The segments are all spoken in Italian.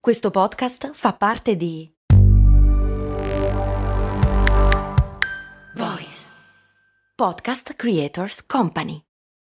Questo podcast fa parte di Voice Podcast Creators Company.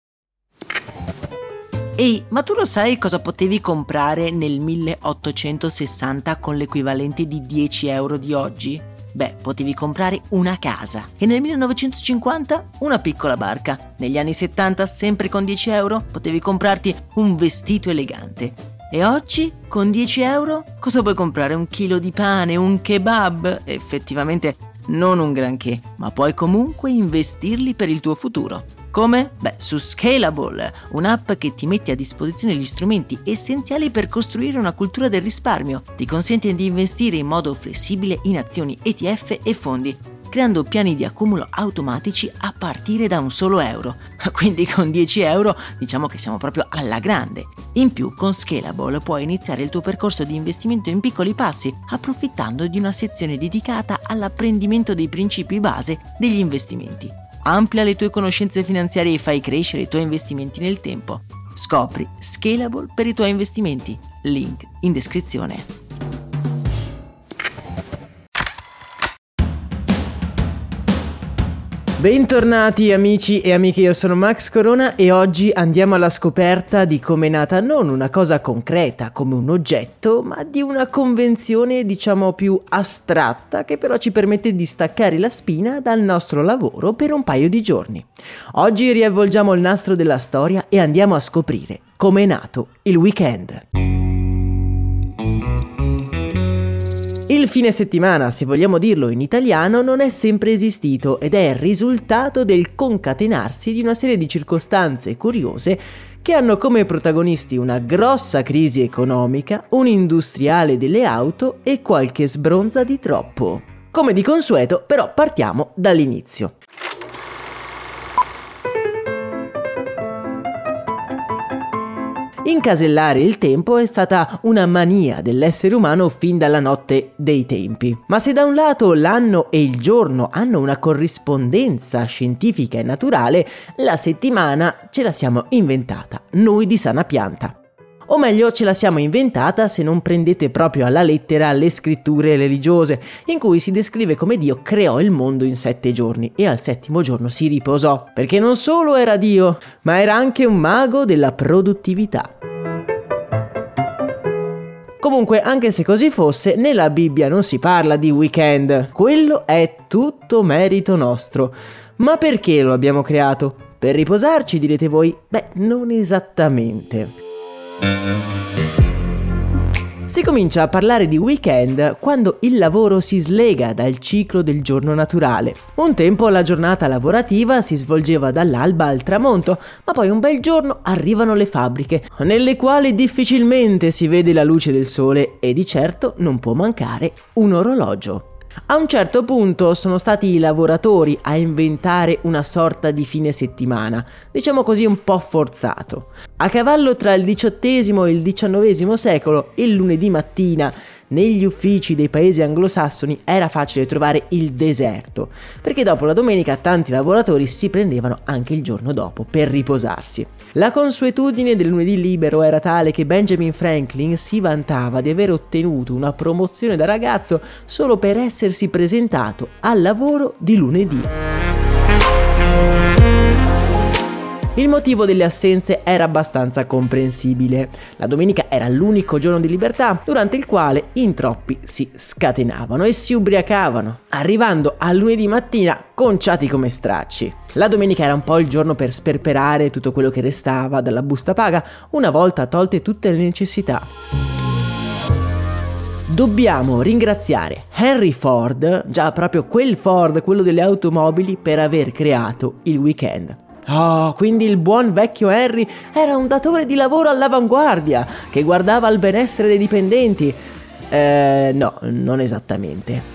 Ehi, ma tu lo sai cosa potevi comprare nel 1860 con l'equivalente di 10 euro di oggi? Beh, potevi comprare una casa e nel 1950 una piccola barca. Negli anni 70, sempre con 10 euro, potevi comprarti un vestito elegante. E oggi, con 10 euro, cosa puoi comprare? Un chilo di pane, un kebab? Effettivamente non un granché, ma puoi comunque investirli per il tuo futuro. Come? Beh, su Scalable, un'app che ti mette a disposizione gli strumenti essenziali per costruire una cultura del risparmio. Ti consente di investire in modo flessibile in azioni, ETF e fondi, creando piani di accumulo automatici a partire da un solo euro. Quindi con 10 euro diciamo che siamo proprio alla grande. In più, con Scalable puoi iniziare il tuo percorso di investimento in piccoli passi, approfittando di una sezione dedicata all'apprendimento dei principi base degli investimenti. Amplia le tue conoscenze finanziarie e fai crescere i tuoi investimenti nel tempo. Scopri Scalable per i tuoi investimenti. Link in descrizione. Bentornati amici e amiche, io sono Max Corona e oggi andiamo alla scoperta di come è nata non una cosa concreta come un oggetto, ma di una convenzione diciamo più astratta che però ci permette di staccare la spina dal nostro lavoro per un paio di giorni. Oggi riavvolgiamo il nastro della storia e andiamo a scoprire come è nato il weekend. Il fine settimana, se vogliamo dirlo in italiano, non è sempre esistito ed è il risultato del concatenarsi di una serie di circostanze curiose che hanno come protagonisti una grossa crisi economica, un industriale delle auto e qualche sbronza di troppo. Come di consueto, però partiamo dall'inizio. Incasellare il tempo è stata una mania dell'essere umano fin dalla notte dei tempi. Ma se da un lato l'anno e il giorno hanno una corrispondenza scientifica e naturale, la settimana ce la siamo inventata, noi di sana pianta. O meglio, ce la siamo inventata se non prendete proprio alla lettera le scritture religiose, in cui si descrive come Dio creò il mondo in 7 giorni e al 7° giorno si riposò, perché non solo era Dio, ma era anche un mago della produttività. Comunque, anche se così fosse, nella Bibbia non si parla di weekend, quello è tutto merito nostro. Ma perché lo abbiamo creato? Per riposarci, direte voi? Beh, non esattamente. Si comincia a parlare di weekend quando il lavoro si slega dal ciclo del giorno naturale. Un tempo la giornata lavorativa si svolgeva dall'alba al tramonto, ma poi un bel giorno arrivano le fabbriche, nelle quali difficilmente si vede la luce del sole e di certo non può mancare un orologio. A un certo punto sono stati i lavoratori a inventare una sorta di fine settimana, diciamo così un po' forzato. A cavallo tra il XVIII e il XIX secolo, il lunedì mattina, negli uffici dei paesi anglosassoni era facile trovare il deserto, perché dopo la domenica tanti lavoratori si prendevano anche il giorno dopo per riposarsi. La consuetudine del lunedì libero era tale che Benjamin Franklin si vantava di aver ottenuto una promozione da ragazzo solo per essersi presentato al lavoro di lunedì. Il motivo delle assenze era abbastanza comprensibile. La domenica era l'unico giorno di libertà durante il quale in troppi si scatenavano e si ubriacavano, arrivando al lunedì mattina conciati come stracci. La domenica era un po' il giorno per sperperare tutto quello che restava dalla busta paga una volta tolte tutte le necessità. Dobbiamo ringraziare Henry Ford, già proprio quel Ford, quello delle automobili, per aver creato il weekend. Oh, quindi il buon vecchio Henry era un datore di lavoro all'avanguardia, che guardava al benessere dei dipendenti. No, non esattamente.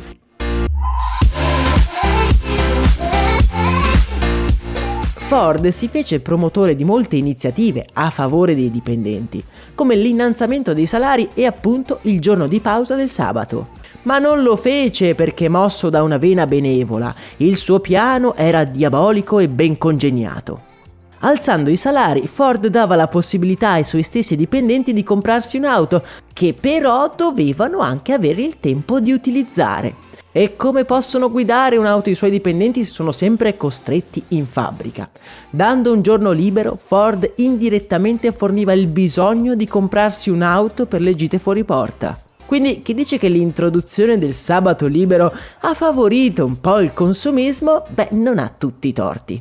Ford si fece promotore di molte iniziative a favore dei dipendenti, come l'innalzamento dei salari e appunto il giorno di pausa del sabato. Ma non lo fece perché mosso da una vena benevola, il suo piano era diabolico e ben congegnato. Alzando i salari, Ford dava la possibilità ai suoi stessi dipendenti di comprarsi un'auto, che però dovevano anche avere il tempo di utilizzare. E come possono guidare un'auto i suoi dipendenti se sono sempre costretti in fabbrica? Dando un giorno libero, Ford indirettamente forniva il bisogno di comprarsi un'auto per le gite fuori porta. Quindi chi dice che l'introduzione del sabato libero ha favorito un po' il consumismo, non ha tutti i torti.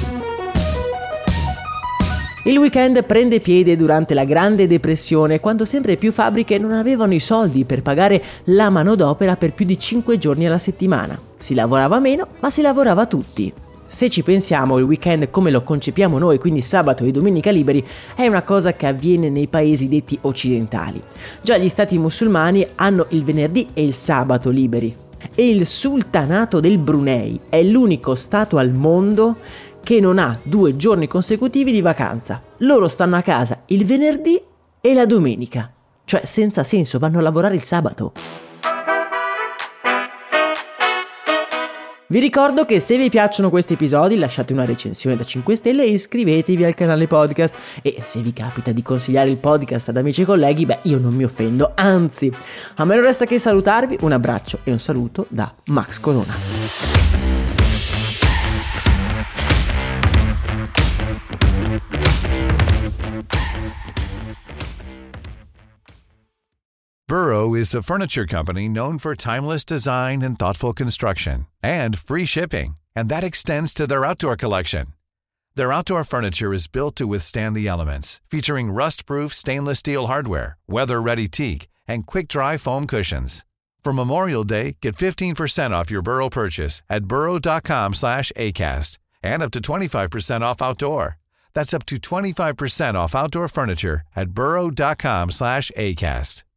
Il weekend prende piede durante la Grande Depressione, quando sempre più fabbriche non avevano i soldi per pagare la manodopera per più di 5 giorni alla settimana. Si lavorava meno, ma si lavorava tutti. Se ci pensiamo, il weekend come lo concepiamo noi, quindi sabato e domenica liberi, è una cosa che avviene nei paesi detti occidentali. Già gli stati musulmani hanno il venerdì e il sabato liberi. E il sultanato del Brunei è l'unico stato al mondo che non ha 2 giorni consecutivi di vacanza. Loro stanno a casa il venerdì e la domenica. Cioè, senza senso, vanno a lavorare il sabato. Vi ricordo che se vi piacciono questi episodi lasciate una recensione da 5 stelle e iscrivetevi al canale podcast. E se vi capita di consigliare il podcast ad amici e colleghi, io non mi offendo, anzi. A me non resta che salutarvi, un abbraccio e un saluto da Max Corona. Burrow is a furniture company known for timeless design and thoughtful construction, and free shipping, and that extends to their outdoor collection. Their outdoor furniture is built to withstand the elements, featuring rust-proof stainless steel hardware, weather-ready teak, and quick-dry foam cushions. For Memorial Day, get 15% off your Burrow purchase at burrow.com/ACAST, and up to 25% off outdoor. That's up to 25% off outdoor furniture at burrow.com/ACAST.